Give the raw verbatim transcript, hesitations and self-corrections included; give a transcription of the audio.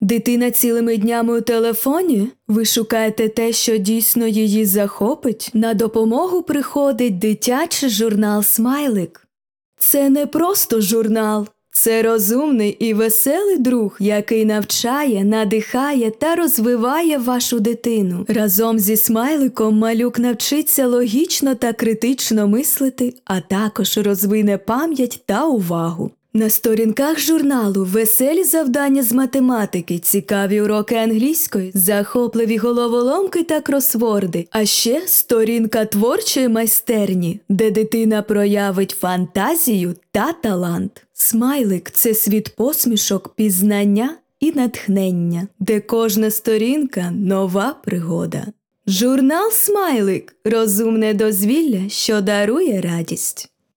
Дитина цілими днями у телефоні? Ви шукаєте те, що дійсно її захопить? На допомогу приходить дитячий журнал «Смайлик». Це не просто журнал. Це розумний і веселий друг, який навчає, надихає та розвиває вашу дитину. Разом зі смайликом малюк навчиться логічно та критично мислити, а також розвине пам'ять та увагу. На сторінках журналу веселі завдання з математики, цікаві уроки англійської, захопливі головоломки та кросворди, а ще сторінка творчої майстерні, де дитина проявить фантазію та талант. Смайлик – це світ посмішок, пізнання і натхнення, де кожна сторінка – нова пригода. Журнал «Смайлик» – розумне дозвілля, що дарує радість.